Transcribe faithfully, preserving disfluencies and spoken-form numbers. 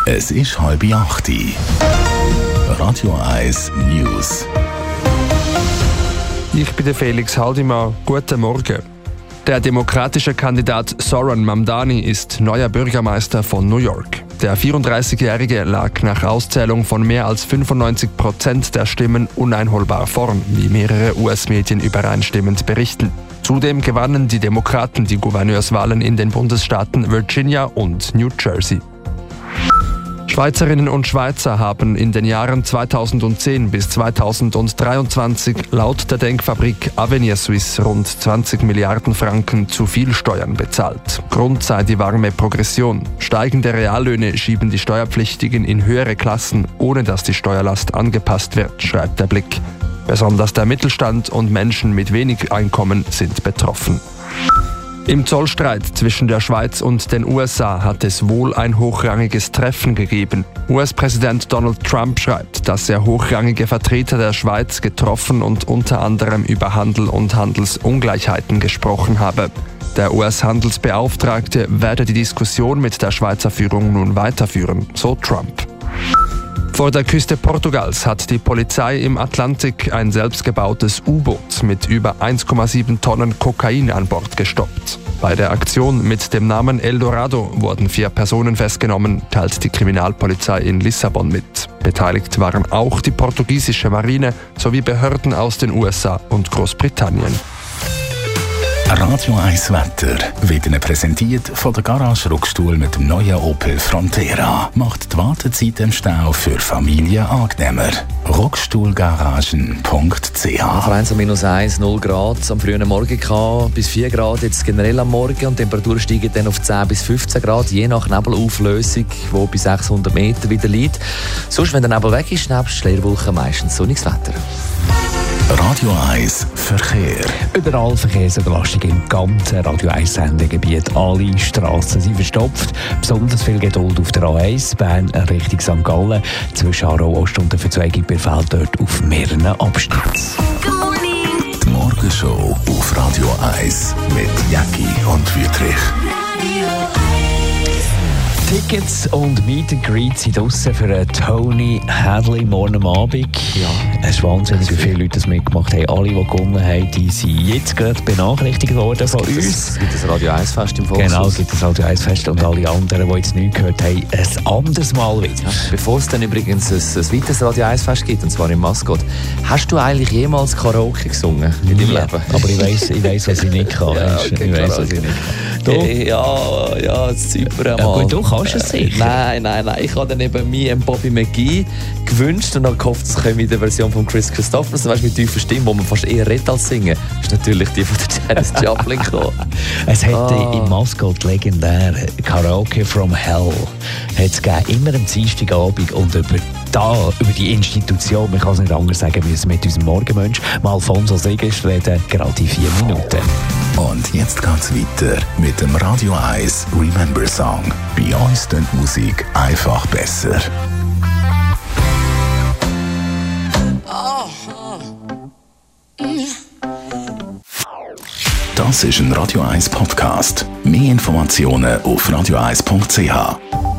Es ist halb acht. Radio eins News. Ich bin der Felix Haldimann. Guten Morgen. Der demokratische Kandidat Zoran Mamdani ist neuer Bürgermeister von New York. Der vierunddreißigjährige lag nach Auszählung von mehr als fünfundneunzig Prozent der Stimmen uneinholbar vorn, wie mehrere U S-Medien übereinstimmend berichten. Zudem gewannen die Demokraten die Gouverneurswahlen in den Bundesstaaten Virginia und New Jersey. Schweizerinnen und Schweizer haben in den Jahren zweitausendzehn bis zweitausenddreiundzwanzig laut der Denkfabrik Avenir Suisse rund zwanzig Milliarden Franken zu viel Steuern bezahlt. Grund sei die warme Progression. Steigende Reallöhne schieben die Steuerpflichtigen in höhere Klassen, ohne dass die Steuerlast angepasst wird, schreibt der Blick. Besonders der Mittelstand und Menschen mit wenig Einkommen sind betroffen. Im Zollstreit zwischen der Schweiz und den U S A hat es wohl ein hochrangiges Treffen gegeben. U S-Präsident Donald Trump schreibt, dass er hochrangige Vertreter der Schweiz getroffen und unter anderem über Handel und Handelsungleichheiten gesprochen habe. Der U S-Handelsbeauftragte werde die Diskussion mit der Schweizer Führung nun weiterführen, so Trump. Vor der Küste Portugals hat die Polizei im Atlantik ein selbstgebautes U-Boot mit über eins Komma sieben Tonnen Kokain an Bord gestoppt. Bei der Aktion mit dem Namen Eldorado wurden vier Personen festgenommen, teilt die Kriminalpolizei in Lissabon mit. Beteiligt waren auch die portugiesische Marine sowie Behörden aus den U S A und Großbritannien. Radio eins Wetter wird Ihnen präsentiert von der Garage Ruckstuhl mit dem neuen Opel Frontera. Macht die Wartezeit im Stau für Familien angenehmer. Ruckstuhlgaragen punkt c h. Nach minus eins, null Grad am frühen Morgen gehabt, bis vier Grad jetzt generell am Morgen und die Temperatur steigt dann auf zehn bis fünfzehn Grad, je nach Nebelauflösung, die bei sechshundert Meter wieder liegt. Sonst, wenn der Nebel weg ist, nebst Leerwolken meistens sonniges Wetter. Radio eins Verkehr. Überall Verkehrsüberlastung im ganzen Radio eins Sendegebiet. Alle Strassen sind verstopft. Besonders viel Geduld auf der A eins Bern Richtung Sankt Gallen. Zwischen Aarau Ost und der Verzweigung befällt dort auf mehreren Abschnitten. Die Morgenshow auf Radio eins mit Jackie und Wüthrich. Tickets und Meet and Greet sind draussen für Tony Hadley morgen am Abend. Ja. Es ist wahnsinnig, wie viele Leute das mitgemacht haben. Alle, die gewonnen haben, die sind jetzt gerade benachrichtigt worden von uns. Es gibt ein Radio eins Fest im Volkshaus. Genau, es gibt ein Radio eins Fest und alle anderen, die jetzt nichts gehört haben, ein anderes Mal wieder. Ja, bevor es dann übrigens ein, ein weiteres Radio eins Fest gibt, und zwar im Mascot, hast du eigentlich jemals Karaoke gesungen in deinem ja, Leben? Aber ich weiss, ich weiss, was ich nicht kann. Ja, okay, ich weiss, was ich nicht kann. Hey, ja, ja, das Zypern ja, gut, du kannst es sicher. Nein, nein, nein. Ich habe dann eben mir einen Bobby McGee gewünscht und dann gehofft, es kommt in der Version von Chris Christopherson, weißt du, mit tiefer Stimme, wo man fast eher redet als singen. Das ist natürlich die von der Janis Joplin gekommen. Es hätte ah. im Mascot legendär Karaoke from Hell hat's gegeben, immer am Dienstagabend und über da, über die Institution, man kann es nicht anders sagen, müssen mit unserem Morgenmensch mal Alfonso Segers reden, gerade in vier Minuten. Und jetzt geht's weiter mit dem Radio eins Remember Song. Bei uns klingt die Musik einfach besser. Das ist ein Radio eins Podcast. Mehr Informationen auf radio eins punkt c h.